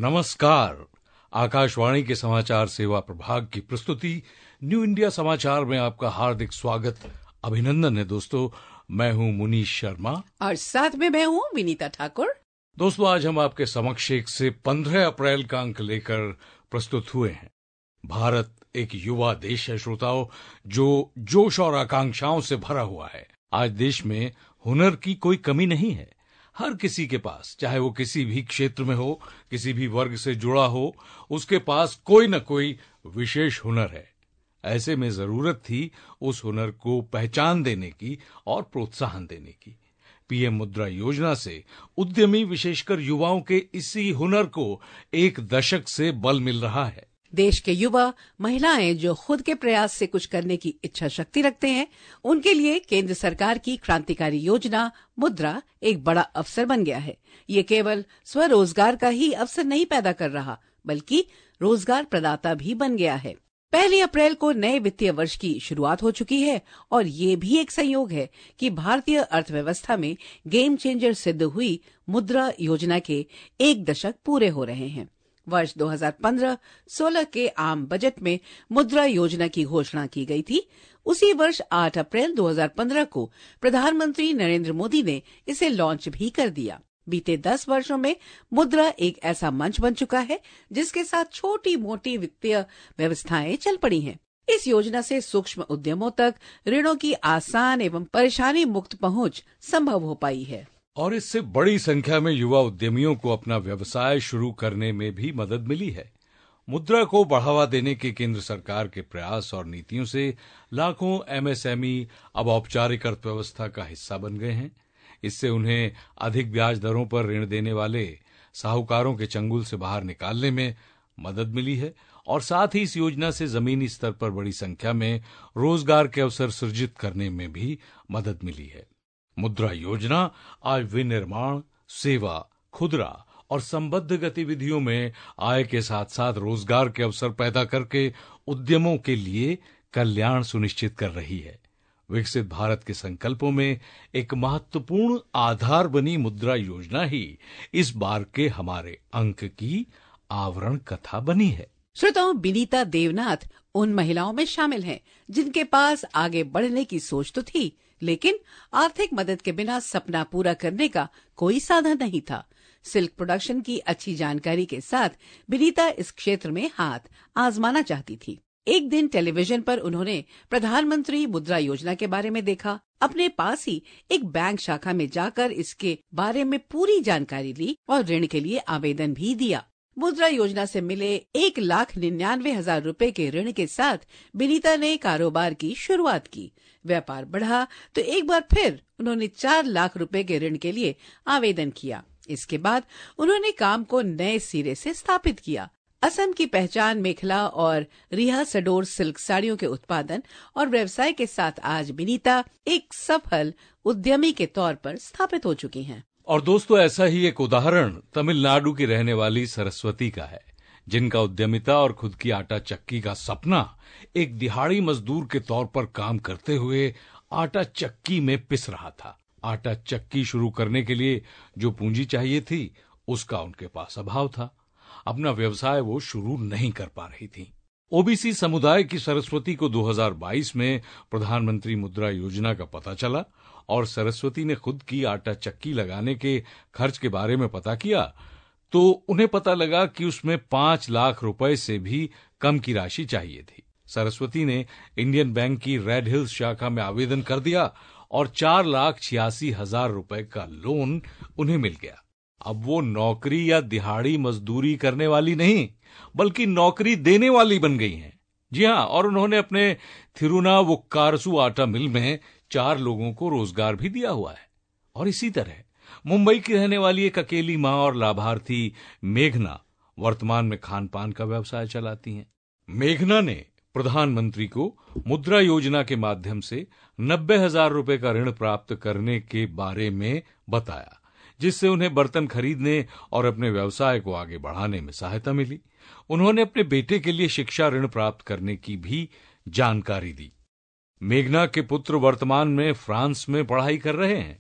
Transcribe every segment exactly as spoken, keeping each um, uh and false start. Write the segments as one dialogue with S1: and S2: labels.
S1: नमस्कार। आकाशवाणी के समाचार सेवा प्रभाग की प्रस्तुति न्यू इंडिया समाचार में आपका हार्दिक स्वागत, अभिनंदन है दोस्तों। मैं हूं मुनीश शर्मा
S2: और साथ में मैं हूं विनीता ठाकुर।
S1: दोस्तों, आज हम आपके समक्ष एक से पंद्रह अप्रैल का अंक लेकर प्रस्तुत हुए हैं। भारत एक युवा देश है श्रोताओं, जो जोश और आकांक्षाओं से भरा हुआ है। आज देश में हुनर की कोई कमी नहीं है। हर किसी के पास, चाहे वो किसी भी क्षेत्र में हो, किसी भी वर्ग से जुड़ा हो, उसके पास कोई न कोई विशेष हुनर है। ऐसे में जरूरत थी उस हुनर को पहचान देने की और प्रोत्साहन देने की। पीएम मुद्रा योजना से उद्यमी, विशेषकर युवाओं के इसी हुनर को एक दशक से बल मिल रहा है।
S2: देश के युवा, महिलाएं जो खुद के प्रयास से कुछ करने की इच्छा शक्ति रखते हैं, उनके लिए केंद्र सरकार की क्रांतिकारी योजना मुद्रा एक बड़ा अवसर बन गया है। ये केवल स्वरोजगार का ही अवसर नहीं पैदा कर रहा, बल्कि रोजगार प्रदाता भी बन गया है। पहली अप्रैल को नए वित्तीय वर्ष की शुरुआत हो चुकी है और ये भी एक संयोग है कि भारतीय अर्थव्यवस्था में गेम चेंजर सिद्ध हुई मुद्रा योजना के एक दशक पूरे हो रहे हैं। वर्ष दो हज़ार पंद्रह सोलह के आम बजट में मुद्रा योजना की घोषणा की गई थी। उसी वर्ष आठ अप्रैल दो हज़ार पंद्रह को प्रधानमंत्री नरेंद्र मोदी ने इसे लॉन्च भी कर दिया। बीते दस वर्षों में मुद्रा एक ऐसा मंच बन चुका है जिसके साथ छोटी मोटी वित्तीय व्यवस्थाएं चल पड़ी हैं। इस योजना से सूक्ष्म उद्यमों तक ऋणों की आसान एवं परेशानी मुक्त पहुंच संभव हो पाई है
S1: और इससे बड़ी संख्या में युवा उद्यमियों को अपना व्यवसाय शुरू करने में भी मदद मिली है। मुद्रा को बढ़ावा देने के केंद्र सरकार के प्रयास और नीतियों से लाखों एमएसएमई अब औपचारिक अर्थव्यवस्था का हिस्सा बन गए हैं। इससे उन्हें अधिक ब्याज दरों पर ऋण देने वाले साहूकारों के चंगुल से बाहर निकालने में मदद मिली है और साथ ही इस योजना से जमीनी स्तर पर बड़ी संख्या में रोजगार के अवसर सृजित करने में भी मदद मिली है। मुद्रा योजना आज विनिर्माण, सेवा, खुदरा और संबद्ध गतिविधियों में आय के साथ साथ रोजगार के अवसर पैदा करके उद्यमों के लिए कल्याण सुनिश्चित कर रही है। विकसित भारत के संकल्पों में एक महत्वपूर्ण आधार बनी मुद्रा योजना ही इस बार के हमारे अंक की आवरण कथा बनी है।
S2: श्रोताओं, विनीता देवनाथ उन महिलाओं में शामिल हैं जिनके पास आगे बढ़ने की सोच तो थी, लेकिन आर्थिक मदद के बिना सपना पूरा करने का कोई साधन नहीं था। सिल्क प्रोडक्शन की अच्छी जानकारी के साथ विनीता इस क्षेत्र में हाथ आजमाना चाहती थी। एक दिन टेलीविजन पर उन्होंने प्रधानमंत्री मुद्रा योजना के बारे में देखा। अपने पास ही एक बैंक शाखा में जाकर इसके बारे में पूरी जानकारी ली और ऋण के लिए आवेदन भी दिया। मुद्रा योजना से मिले एक लाख निन्यानवे हजार रूपए के ऋण के साथ विनीता ने कारोबार की शुरुआत की। व्यापार बढ़ा तो एक बार फिर उन्होंने चार लाख रुपए के ऋण के लिए आवेदन किया। इसके बाद उन्होंने काम को नए सिरे से स्थापित किया। असम की पहचान मेखला और रिहा सडोर सिल्क साड़ियों के उत्पादन और व्यवसाय के साथ आज विनीता एक सफल उद्यमी के तौर पर स्थापित हो चुकी हैं।
S1: और दोस्तों, ऐसा ही एक उदाहरण तमिलनाडु की रहने वाली सरस्वती का है, जिनका उद्यमिता और खुद की आटा चक्की का सपना एक दिहाड़ी मजदूर के तौर पर काम करते हुए आटा चक्की में पिस रहा था। आटा चक्की शुरू करने के लिए जो पूंजी चाहिए थी, उसका उनके पास अभाव था। अपना व्यवसाय वो शुरू नहीं कर पा रही थी। ओबीसी समुदाय की सरस्वती को दो हज़ार बाईस में प्रधानमंत्री मुद्रा योजना का पता चला और सरस्वती ने खुद की आटा चक्की लगाने के खर्च के बारे में पता किया तो उन्हें पता लगा कि उसमें पांच लाख रुपए से भी कम की राशि चाहिए थी। सरस्वती ने इंडियन बैंक की रेड हिल्स शाखा में आवेदन कर दिया और चार लाख छियासी हजार रुपए का लोन उन्हें मिल गया। अब वो नौकरी या दिहाड़ी मजदूरी करने वाली नहीं, बल्कि नौकरी देने वाली बन गई हैं। जी हाँ, और उन्होंने अपने थिरुनावुक्कारसु आटा मिल में चार लोगों को रोजगार भी दिया हुआ है। और इसी तरह मुंबई की रहने वाली एक अकेली मां और लाभार्थी मेघना वर्तमान में खान पान का व्यवसाय चलाती हैं। मेघना ने प्रधानमंत्री को मुद्रा योजना के माध्यम से नब्बे हजार रुपए का ऋण प्राप्त करने के बारे में बताया, जिससे उन्हें बर्तन खरीदने और अपने व्यवसाय को आगे बढ़ाने में सहायता मिली। उन्होंने अपने बेटे के लिए शिक्षा ऋण प्राप्त करने की भी जानकारी दी। मेघना के पुत्र वर्तमान में फ्रांस में पढ़ाई कर रहे हैं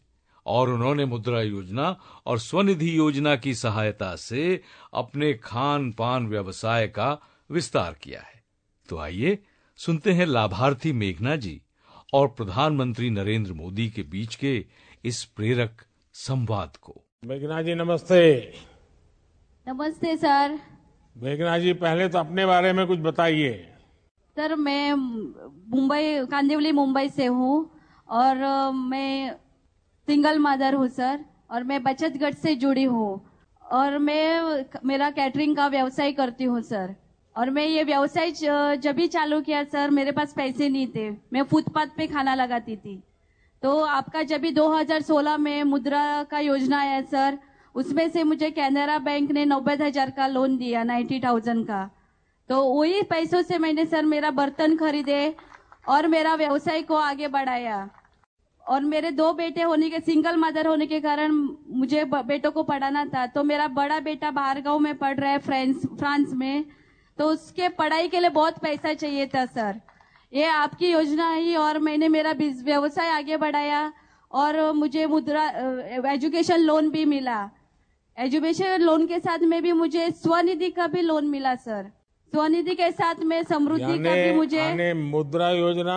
S1: और उन्होंने मुद्रा योजना और स्वनिधि योजना की सहायता से अपने खान पान व्यवसाय का विस्तार किया है। तो आइए सुनते हैं लाभार्थी मेघना जी और प्रधानमंत्री नरेंद्र मोदी के बीच के इस प्रेरक संवाद को।
S3: मेघना जी नमस्ते।
S4: नमस्ते सर।
S3: मेघना जी पहले तो अपने बारे में कुछ बताइए।
S4: सर मैं मुंबई, कांदिवली मुंबई से हूँ और मैं सिंगल मदर हूँ सर, और मैं बचत गट से जुड़ी हूँ और मैं मेरा कैटरिंग का व्यवसाय करती हूँ सर। और मैं ये व्यवसाय जब भी चालू किया सर, मेरे पास पैसे नहीं थे, मैं फुटपाथ पे खाना लगाती थी। तो आपका जब भी दो हज़ार सोलह में मुद्रा का योजना आया सर, उसमें से मुझे कैनरा बैंक ने नब्बे हजार का लोन दिया, नाइन्टी थाउजेंड का। तो वही पैसों से मैंने सर मेरा बर्तन खरीदे और मेरा व्यवसाय को आगे बढ़ाया। और मेरे दो बेटे होने के, सिंगल मदर होने के कारण मुझे बेटों को पढ़ाना था। तो मेरा बड़ा बेटा बाहर गांव में पढ़ रहा है, फ्रांस फ्रांस में, तो उसके पढ़ाई के लिए बहुत पैसा चाहिए था सर। ये आपकी योजना है और मैंने मेरा व्यवसाय आगे बढ़ाया और मुझे मुद्रा एजुकेशन लोन भी मिला। एजुकेशन लोन के साथ में भी मुझे स्वनिधि का भी लोन मिला सर। स्वनिधि के साथ में समृद्धि का भी मुझे
S3: मुद्रा योजना,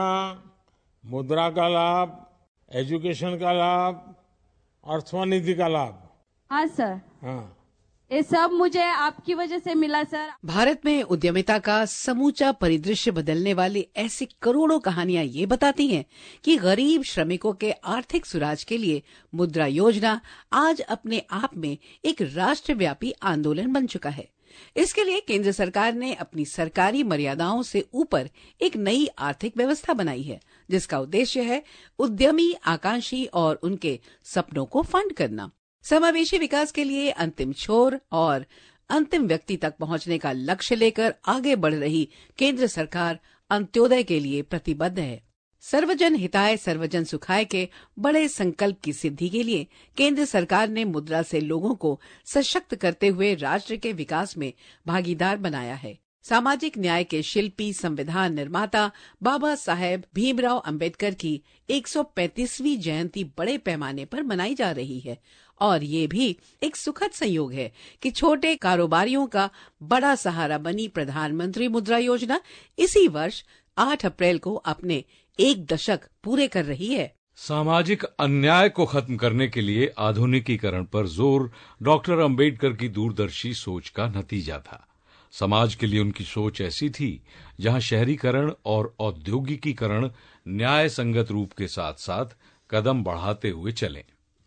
S3: मुद्रा का लाभ, एजुकेशन का लाभ और स्वनिधि का लाभ।
S4: हाँ सर,
S3: हाँ,
S4: ये सब मुझे आपकी वजह से मिला सर।
S2: भारत में उद्यमिता का समूचा परिदृश्य बदलने वाली ऐसी करोड़ों कहानियां ये बताती हैं कि गरीब श्रमिकों के आर्थिक सुराज के लिए मुद्रा योजना आज अपने आप में एक राष्ट्रव्यापी आंदोलन बन चुका है। इसके लिए केंद्र सरकार ने अपनी सरकारी मर्यादाओं से ऊपर एक नई आर्थिक व्यवस्था बनाई है, जिसका उद्देश्य है उद्यमी, आकांक्षी और उनके सपनों को फंड करना। समावेशी विकास के लिए अंतिम छोर और अंतिम व्यक्ति तक पहुंचने का लक्ष्य लेकर आगे बढ़ रही केंद्र सरकार अंत्योदय के लिए प्रतिबद्ध है। सर्वजन हिताय सर्वजन सुखाय के बड़े संकल्प की सिद्धि के लिए केंद्र सरकार ने मुद्रा से लोगों को सशक्त करते हुए राष्ट्र के विकास में भागीदार बनाया है। सामाजिक न्याय के शिल्पी, संविधान निर्माता बाबा साहेब भीमराव अंबेडकर की एक सौ पैंतीसवीं जयंती बड़े पैमाने पर मनाई जा रही है और ये भी एक सुखद संयोग है कि छोटे कारोबारियों का बड़ा सहारा बनी प्रधानमंत्री मुद्रा योजना इसी वर्ष आठ अप्रैल को अपने एक दशक पूरे कर रही है।
S1: सामाजिक अन्याय को खत्म करने के लिए आधुनिकीकरण पर जोर डॉक्टर अंबेडकर की दूरदर्शी सोच का नतीजा था। समाज के लिए उनकी सोच ऐसी थी जहां शहरीकरण और औद्योगिकीकरण न्याय संगत रूप के साथ साथ कदम बढ़ाते हुए चले।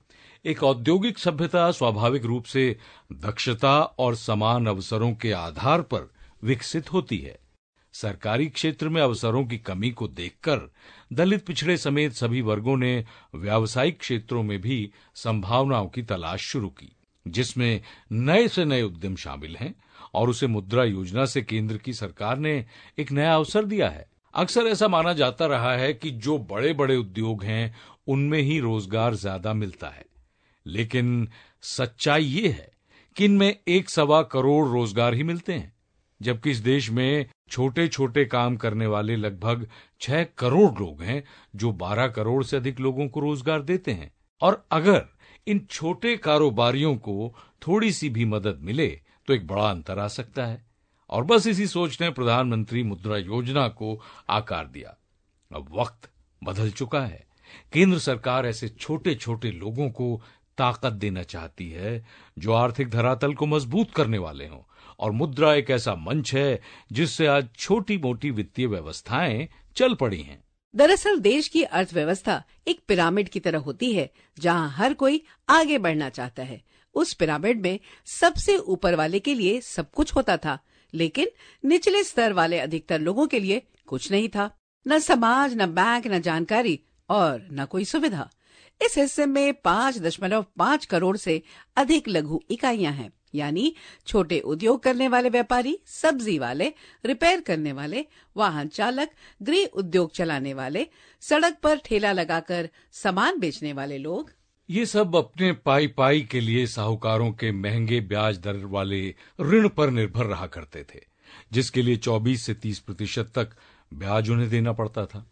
S1: एक औद्योगिक सभ्यता स्वाभाविक रूप से दक्षता और समान अवसरों के आधार पर विकसित होती है। सरकारी क्षेत्र में अवसरों की कमी को देखकर दलित, पिछड़े समेत सभी वर्गों ने व्यावसायिक क्षेत्रों में भी संभावनाओं की तलाश शुरू की, जिसमें नए से नए उद्यम शामिल हैं और उसे मुद्रा योजना से केंद्र की सरकार ने एक नया अवसर दिया है। अक्सर ऐसा माना जाता रहा है कि जो बड़े बड़े उद्योग हैं उनमें ही रोजगार ज्यादा मिलता है, लेकिन सच्चाई ये है कि इनमें एक सवा करोड़ रोजगार ही मिलते हैं, जबकि इस देश में छोटे छोटे काम करने वाले लगभग छह करोड़ लोग हैं जो बारह करोड़ से अधिक लोगों को रोजगार देते हैं। और अगर इन छोटे कारोबारियों को थोड़ी सी भी मदद मिले तो एक बड़ा अंतर आ सकता है। और बस इसी सोच ने प्रधानमंत्री मुद्रा योजना को आकार दिया। अब वक्त बदल चुका है। केंद्र सरकार ऐसे छोटे छोटे लोगों को ताकत देना चाहती है जो आर्थिक धरातल को मजबूत करने वाले हों, और मुद्रा एक ऐसा मंच है जिससे आज छोटी मोटी वित्तीय व्यवस्थाएं चल पड़ी हैं।
S2: दरअसल देश की अर्थव्यवस्था एक पिरामिड की तरह होती है जहां हर कोई आगे बढ़ना चाहता है। उस पिरामिड में सबसे ऊपर वाले के लिए सब कुछ होता था, लेकिन निचले स्तर वाले अधिकतर लोगों के लिए कुछ नहीं था। न समाज, न बैंक, न जानकारी और न कोई सुविधा। इस हिस्से में पांच दशमलव पांच करोड़ से अधिक लघु इकाइयां हैं, यानी छोटे उद्योग करने वाले व्यापारी, सब्जी वाले, रिपेयर करने वाले, वाहन चालक, गृह उद्योग चलाने वाले, सड़क पर ठेला लगाकर सामान बेचने वाले लोग।
S1: ये सब अपने पाई पाई के लिए साहूकारों के महंगे ब्याज दर वाले ऋण पर निर्भर रहा करते थे, जिसके लिए चौबीस से तीस प्रतिशत तक ब्याज उन्हें देना पड़ता था।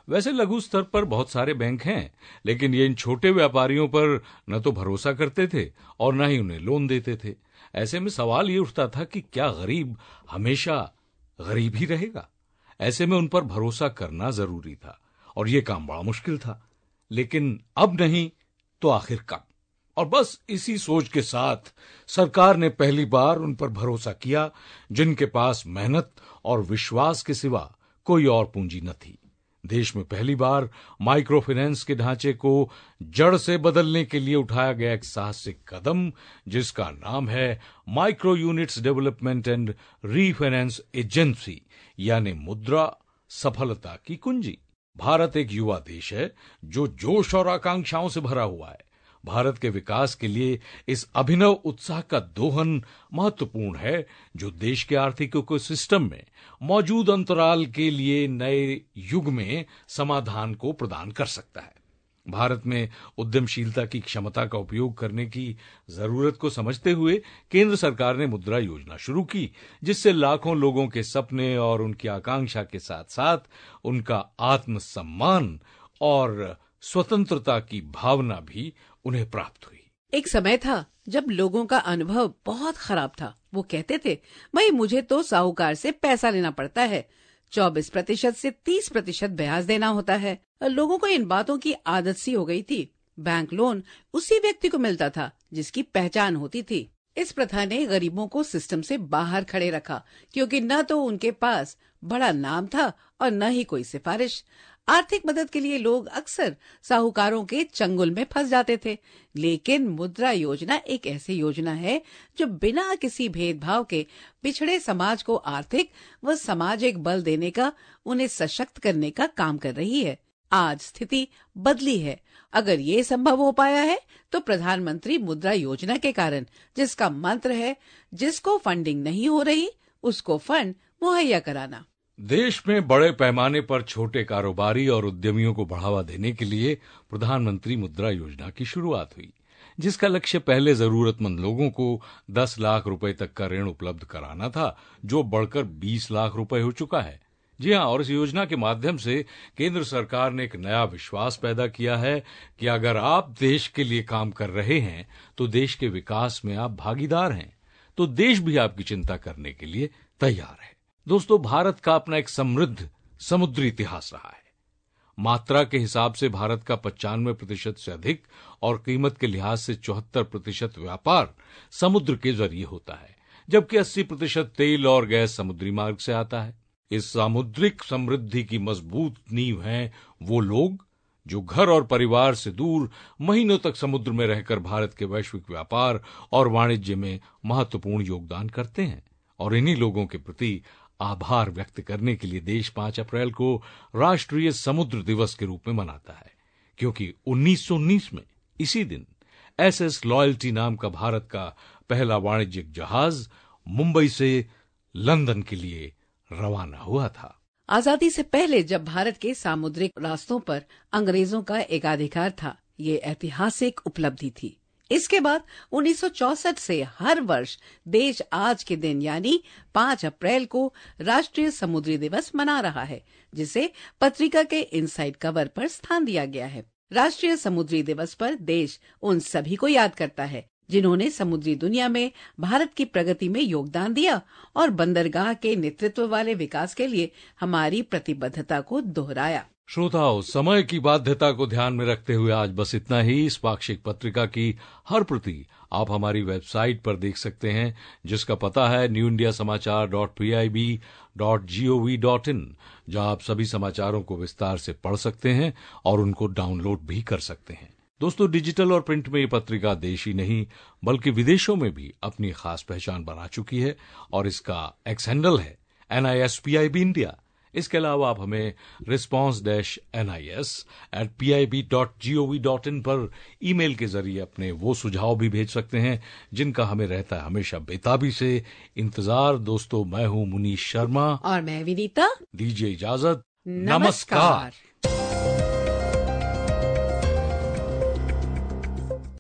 S1: वैसे लघु स्तर पर बहुत सारे बैंक हैं, लेकिन ये इन छोटे व्यापारियों पर न तो भरोसा करते थे और न ही उन्हें लोन देते थे। ऐसे में सवाल ये उठता था कि क्या गरीब हमेशा गरीब ही रहेगा? ऐसे में उन पर भरोसा करना जरूरी था और ये काम बड़ा मुश्किल था। लेकिन अब नहीं तो आखिर कब? और बस इसी सोच के साथ सरकार ने पहली बार उन पर भरोसा किया जिनके पास मेहनत और विश्वास के सिवा कोई और पूंजी न थी। देश में पहली बार माइक्रो फाइनेंस के ढांचे को जड़ से बदलने के लिए उठाया गया एक साहसिक कदम, जिसका नाम है micro units development and refinance agency, यानी मुद्रा सफलता की कुंजी। भारत एक युवा देश है जो जोश और आकांक्षाओं से भरा हुआ है। भारत के विकास के लिए इस अभिनव उत्साह का दोहन महत्वपूर्ण है, जो देश के आर्थिक इकोसिस्टम में मौजूद अंतराल के लिए नए युग में समाधान को प्रदान कर सकता है। भारत में उद्यमशीलता की क्षमता का उपयोग करने की जरूरत को समझते हुए केंद्र सरकार ने मुद्रा योजना शुरू की, जिससे लाखों लोगों के सपने और उनकी आकांक्षा के साथ साथ उनका आत्मसम्मान और स्वतंत्रता की भावना भी उन्हें प्राप्त हुई।
S2: एक समय था जब लोगों का अनुभव बहुत खराब था। वो कहते थे, भाई मुझे तो साहूकार से पैसा लेना पड़ता है, चौबीस प्रतिशत से तीस प्रतिशत ब्याज देना होता है। लोगों को इन बातों की आदत सी हो गई थी। बैंक लोन उसी व्यक्ति को मिलता था जिसकी पहचान होती थी। इस प्रथा ने गरीबों को सिस्टम से बाहर खड़े रखा, क्योंकि न तो उनके पास बड़ा नाम था और न ही कोई सिफारिश। आर्थिक मदद के लिए लोग अक्सर साहूकारों के चंगुल में फंस जाते थे। लेकिन मुद्रा योजना एक ऐसी योजना है जो बिना किसी भेदभाव के पिछड़े समाज को आर्थिक व सामाजिक बल देने का, उन्हें सशक्त करने का काम कर रही है। आज स्थिति बदली है। अगर ये संभव हो पाया है तो प्रधानमंत्री मुद्रा योजना के कारण, जिसका मंत्र है जिसको फंडिंग नहीं हो रही उसको फंड मुहैया कराना।
S1: देश में बड़े पैमाने पर छोटे कारोबारी और उद्यमियों को बढ़ावा देने के लिए प्रधानमंत्री मुद्रा योजना की शुरुआत हुई, जिसका लक्ष्य पहले जरूरतमंद लोगों को दस लाख रुपए तक का ऋण उपलब्ध कराना था, जो बढ़कर बीस लाख रुपए हो चुका है। जी हां, और इस योजना के माध्यम से केंद्र सरकार ने एक नया विश्वास पैदा किया है कि अगर आप देश के लिए काम कर रहे हैं तो देश के विकास में आप भागीदार हैं, तो देश भी आपकी चिंता करने के लिए तैयार है। दोस्तों, भारत का अपना एक समृद्ध समुद्री इतिहास रहा है। मात्रा के हिसाब से भारत का पचानवे प्रतिशत से अधिक और कीमत के लिहाज से चौहत्तर प्रतिशत व्यापार समुद्र के जरिए होता है, जबकि अस्सी प्रतिशत तेल और गैस समुद्री मार्ग से आता है। इस सामुद्रिक समृद्धि की मजबूत नींव हैं वो लोग जो घर और परिवार से दूर महीनों तक समुद्र में रहकर भारत के वैश्विक व्यापार और वाणिज्य में महत्वपूर्ण योगदान करते हैं। और इन्हीं लोगों के प्रति आभार व्यक्त करने के लिए देश पांच अप्रैल को राष्ट्रीय समुद्र दिवस के रूप में मनाता है, क्योंकि उन्नीस सौ उन्नीस में इसी दिन एसएस लॉयल्टी नाम का भारत का पहला वाणिज्यिक जहाज मुंबई से लंदन के लिए रवाना हुआ था।
S2: आजादी से पहले जब भारत के सामुद्रिक रास्तों पर अंग्रेजों का एकाधिकार था, ये ऐतिहासिक उपलब्धि थी। इसके बाद उन्नीस सौ चौसठ से हर वर्ष देश आज के दिन यानी पांच अप्रैल को राष्ट्रीय समुद्री दिवस मना रहा है, जिसे पत्रिका के इनसाइड कवर पर स्थान दिया गया है। राष्ट्रीय समुद्री दिवस पर देश उन सभी को याद करता है जिन्होंने समुद्री दुनिया में भारत की प्रगति में योगदान दिया और बंदरगाह के नेतृत्व वाले विकास के लिए हमारी प्रतिबद्धता को दोहराया।
S1: श्रोताओं, समय की बाध्यता को ध्यान में रखते हुए आज बस इतना ही। इस पाक्षिक पत्रिका की हर प्रति आप हमारी वेबसाइट पर देख सकते हैं, जिसका पता है new India Samachar dot P I B dot G O V dot in, जहां आप सभी समाचारों को विस्तार से पढ़ सकते हैं और उनको डाउनलोड भी कर सकते हैं। दोस्तों, डिजिटल और प्रिंट में ये पत्रिका देश ही नहीं बल्कि विदेशों में भी अपनी खास पहचान बना चुकी है और इसका एक्स हैंडल है N I S P I B India. इसके अलावा आप हमें response dash N I S at P I B dot G O V dot in पर ईमेल के जरिए अपने वो सुझाव भी भेज सकते हैं जिनका हमें रहता है हमेशा बेताबी से इंतजार। दोस्तों, मैं हूं मुनीश शर्मा
S2: और मैं विनीता।
S1: दीजिए इजाजत।
S2: नमस्कार, नमस्कार।